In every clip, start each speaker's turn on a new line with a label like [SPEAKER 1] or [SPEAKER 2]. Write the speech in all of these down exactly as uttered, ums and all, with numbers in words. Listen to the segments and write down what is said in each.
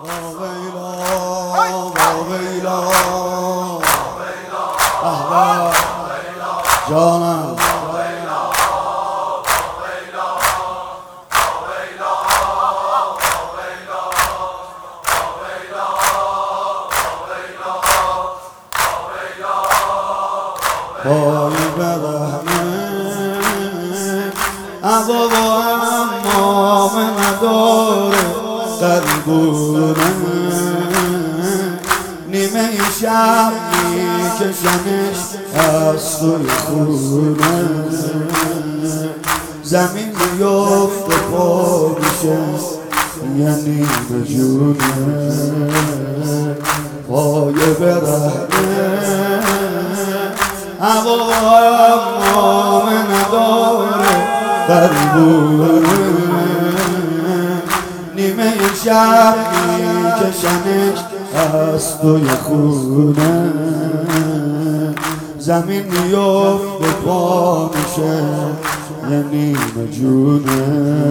[SPEAKER 1] واویلا واویلا احباب جانم پای برهنه عذاب و امام نداره قلبونه نیمه شب میکشمش از توی خونه زمین بیفته پا میشه یعنی به جونه پای برهنه هوا امام نداره قلبونه نیمه شب میکشمش از توی خونه زمین میفته پا میشه یه نیمه جونه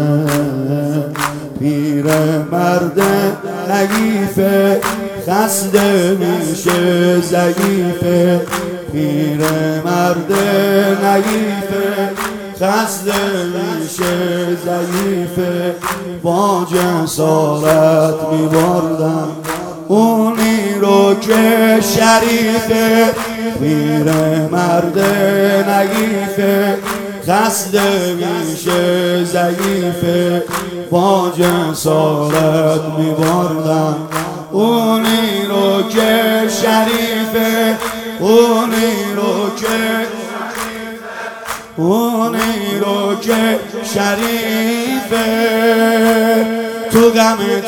[SPEAKER 1] پیر مرد نگیفه خسته میشه ضعیفه پیر مرد نگیفه خسته میشه ضعیفه با جسارت میبردم اونی رو که شریفه پیر مرد نگیفه خسته میشه ضعیفه با جسارت میبردم اونی رو که شریفه اونی رو که اونی رو که شریفه تو غمت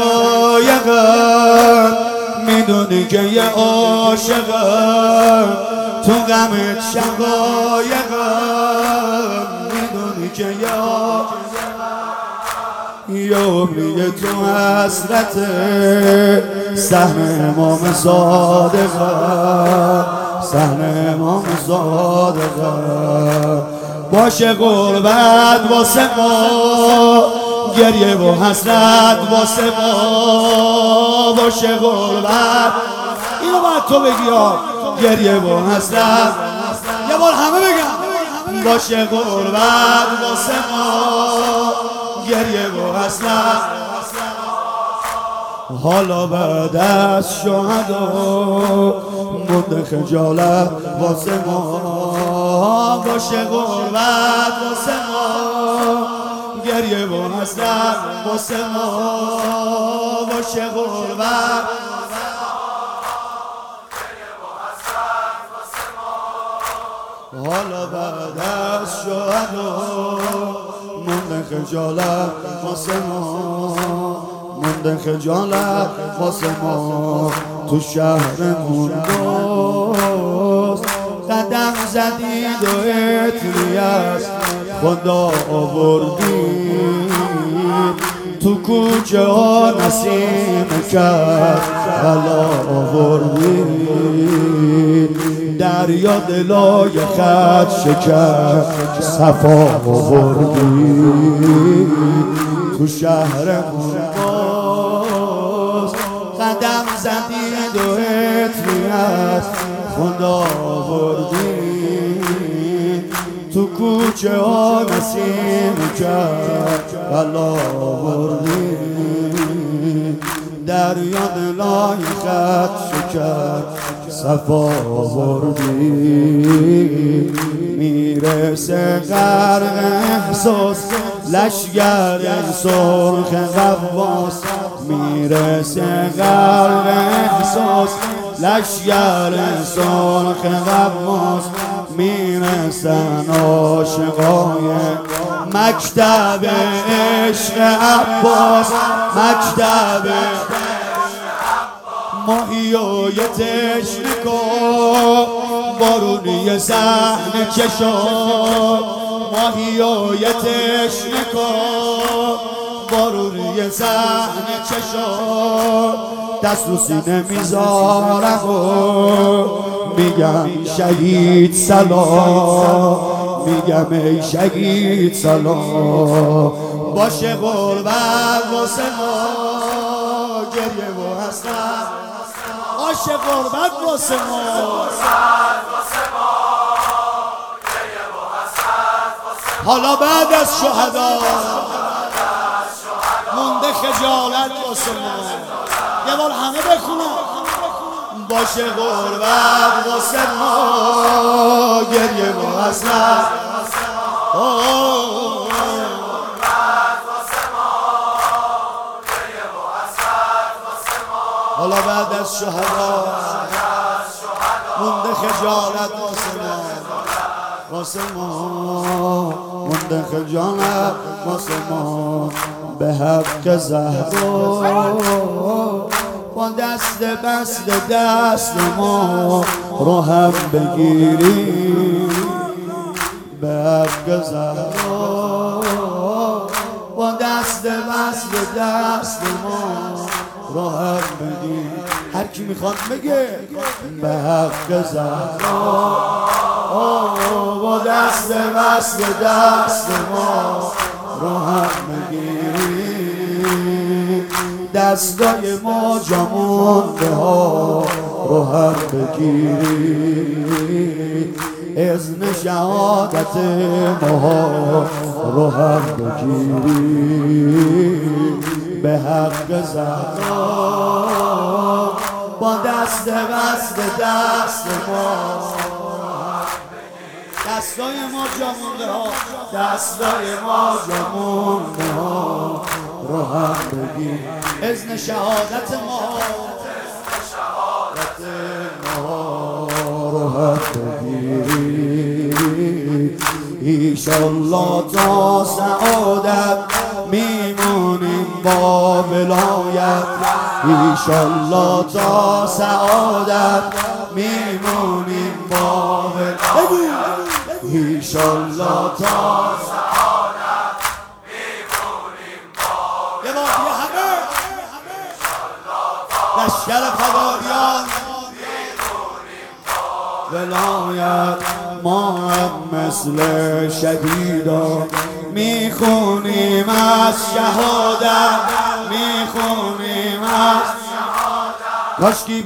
[SPEAKER 1] شقایقم میدونی که یه عاشقم تو غمت شقایقم میدونی که یه یه عمریه تو حسرت سحن امام صادقم سحن امام صادقم باشه غربت واسه ما گریه و حسرت واسه ما باشه غربت اینو باید تو بگی ها گریه و حسرت یه بار همه بگم باشه غربت واسه ما گریه و حسرت حالا بعد از شهدا مونده خجالت واسه ما باشه غربت واسه ما گریه و حسرت واسه ما باشه غربت حالا بعد از شهدا مونده خجالت واسه ما مونده خجالت واسه ما تو شهرمون باز قدم زدید و اتری از خدا آوردید تو کوچه ها نسیم کرد بلا آوردید دریا دلای خط شکر صفا آوردید تو شهرمون باز قدم زدید و اتری از خدا آوردید تو کوچه ها نسیم کرد بلا آوردید دریا دلای خط شکر صفا آوردید میرسه غرق احساس لشگر سرخ غواص میرسه غرق احساس لشگر سرخ غواص میرسن عاشقای مکتب عشق عباس مکتب ماهیای تشنه کن بارونی صحنه چشم ماهیای تشنه کن بارونی صحنه چشم دست رو سینه میذارم و میگم شهید سلام میگم ای شهید سلام باشه غربت واسه ما گریه و حسرت آش غربت واسه ما حالا بعد از شهدا مونده خجالت واسه ما یه بار همه بخونم باشه غربت واسه ما گریه و حسرت حالا بعد از شهدا مونده خجالت واسه ما واسه ما مونده خجالت واسه ما به حق زهرا با دست بست دست ما رو هم بگیری به حق زهرا با دست بست دست ما رو هم بگیری هر کی میخواد بگه به حق زهرا با دست بست دست ما رو هم بگیری دستای ما جامونده ها رو هم بگیری اذن شهادت ما رو هم بگیری به حق زهرا با دست بست دست ما دستای ما جامونده ها دستای ما جامونده ها رو هم بگیر اذن شهادت ما رو هم بگیری ایشالله تا سعادت میمونیم با ولایت ایشالله تا سعادت میمونیم با ولایت ایشالله تا سعادت میمونیم با یه بار یه همه لشکر فدایان ولایت ما هم مثل شهیدا میخونیم از شهادت میخونیم از شهادت کاشکی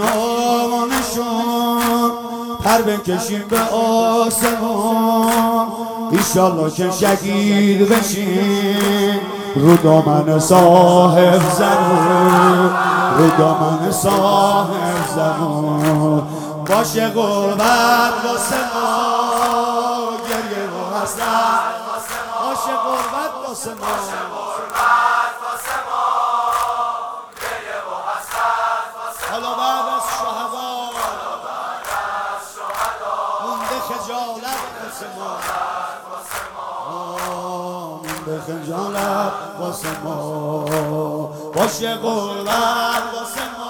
[SPEAKER 1] بینامونشون پر بکشیم به آسمان ایشالله که شهید بشیم رو دامن صاحب زمان رو دامن صاحب زمان باشه غربت واسه ما گریه و حسرت باشه غربت واسه ما حالا بعد از شهدا مونده خجالت واسه ما مونده خجالت واسه ما باشه غربت واسه ما